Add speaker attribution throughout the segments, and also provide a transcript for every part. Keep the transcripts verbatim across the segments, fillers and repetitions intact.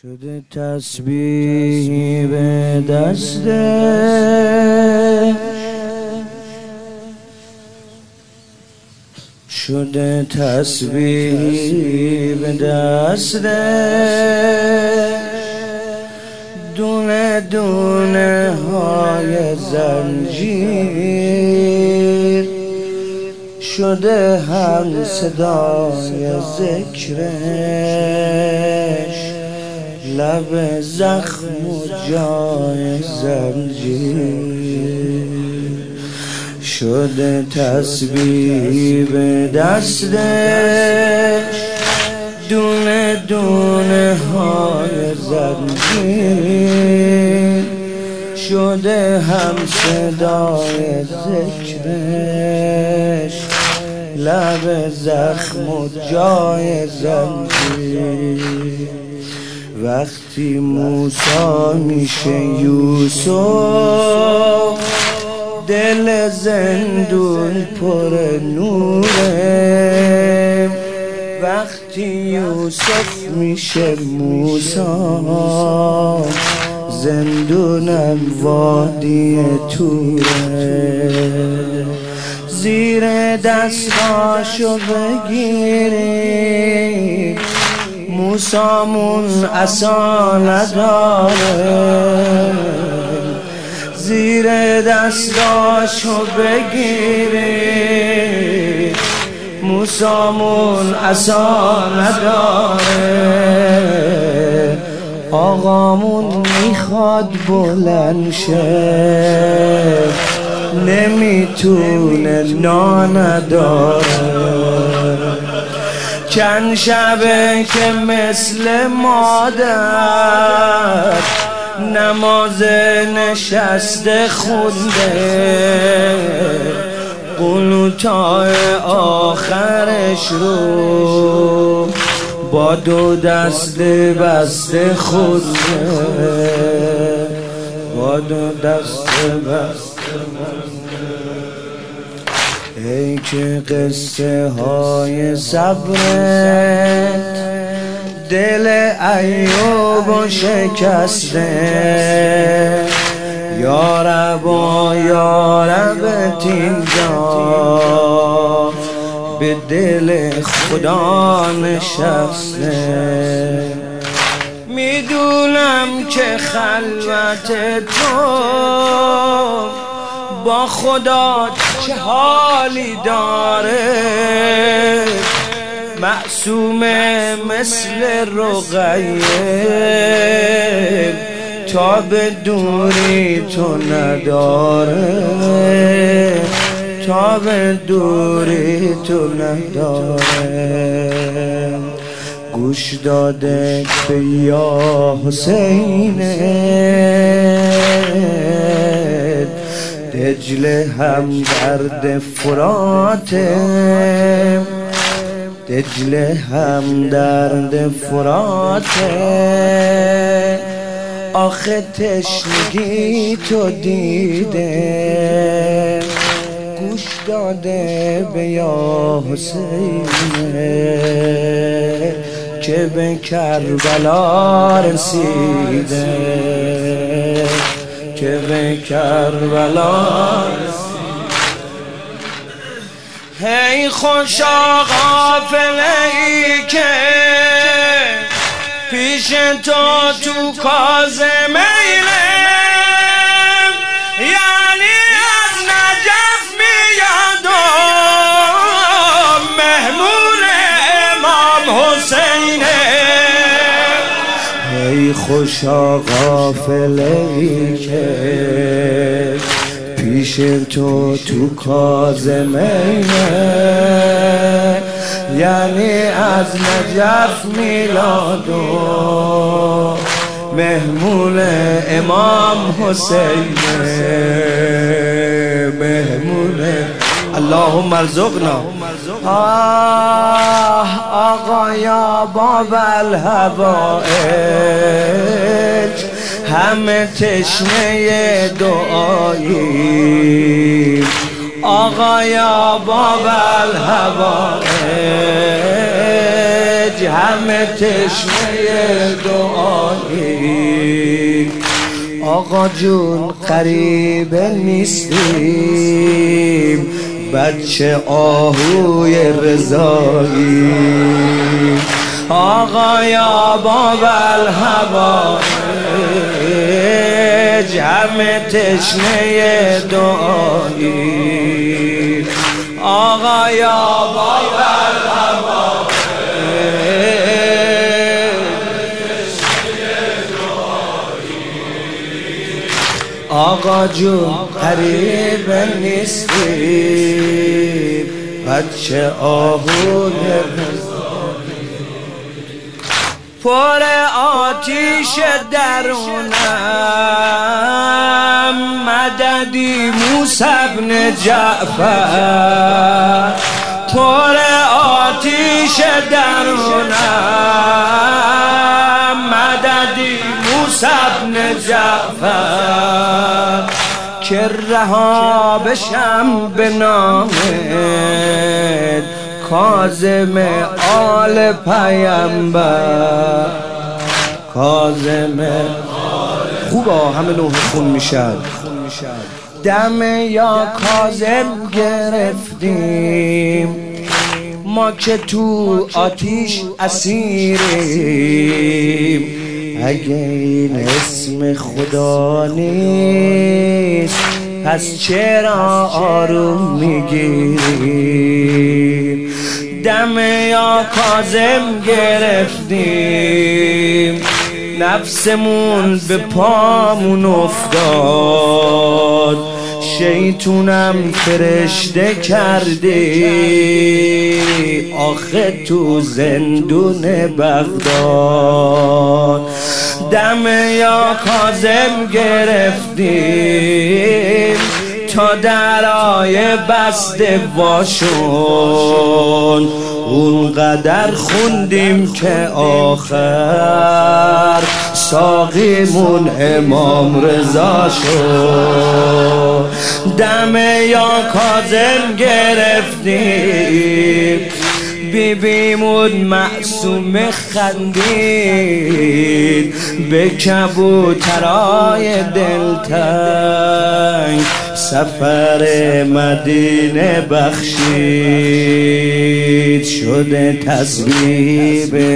Speaker 1: شده تسبیح به دسته شده تسبیح به دسته دونه دونه های زنجیر شده هم صدای ذکرش لب زخم و جای زنجیر شده تسبیح به دستش دونه دونه های زنجیر شده هم صدای ذکرش لب زخم و جای زنجیر وقتی موسی میشه یوسف دل زندون پر نوره وقتی یوسف میشه موسی زندونم وادی توره زیر دستاشو بگیری موسامون عصا نداره زیر دستاشو بگیری موسامون عصا نداره آقامون میخواد بلند شه نمیتونه نان داره چند شبه که مثل مادر نماز نشسته خونده قنوتای آخرش رو با دو دست بسته خونده با دو دست بسته ای که قصه های صبرت دل ایوب و شکسته یارب یاربت اینجا به دل خدا نشسته میدونم که خلوت تو با خدا چه حالی داره معصومه مثل رقیه تا به دوری تو نداره تا به دوری تو نداره گوش داده به یا حسینه دجله هم درد فراته دجله هم درد فراته آخه تشنگی تو دیده گوش داده به یا حسینه که به کربلا رسیده که به کربلا هی خوشا غافله ای که پیش تو تو کاظمیه یعنی از نجف میاد و مهمون امام حسینه ای خوشا غافله ای که پیش تو تو کاظمیه یعنی از نجف میلاد و مهمون امام حسینه مهمون اللهم ارزقنا آه آقا یا باب الهوائج همه تشنه دعایی آقا یا باب الهوائج همه تشنه دعایی. آقا جون قریب نیستیم، بچه آهوی رضایی. آقا یا باب الحوائج همه تشنه دعایی. آقا یا باب الحوائج آقا جون قریب نیستیم، بچه آهوی پر آتیش درونم، مددی موسی بن جعفر. پر آتیش درونم، مددی موسی بن جعفر. که رها بشم به نامت، کاظم آل پیامبر. کاظم خوبه همه نوح خون میشد. دم یا کاظم گرفتیم، ما که تو آتیش اسیریم. اگه این اسم خدا نیست، پس چرا آروم میگیری؟ دم یا کاظم گرفتیم، نفسمون به پامون افتاد. شیطونم فرشته کردی، آخه تو زندون بغداد. دم یا کاظم گرفتیم، تا درای بسته واشون. اونقدر خوندیم که آخر ساقیمون امام رضا شد. دم یا کاظم گرفتیم، بیبیمون معصوم خندید، به کبوترای دلتنگ سفر مدینه بخشید. شده تسبیح به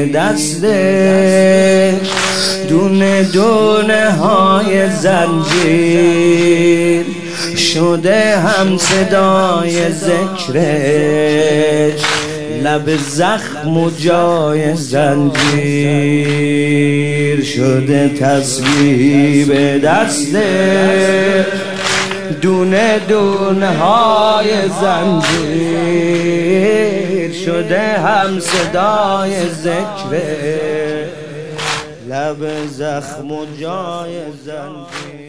Speaker 1: دستش، دونه دونه های زنجیر. شده هم صدای ذکرش، لب زخم و جای زنجیر. شده تسبیح به دسته، دونه دونه های زنجیر. شده هم صدای ذکر، لب زخم و جای زنجیر.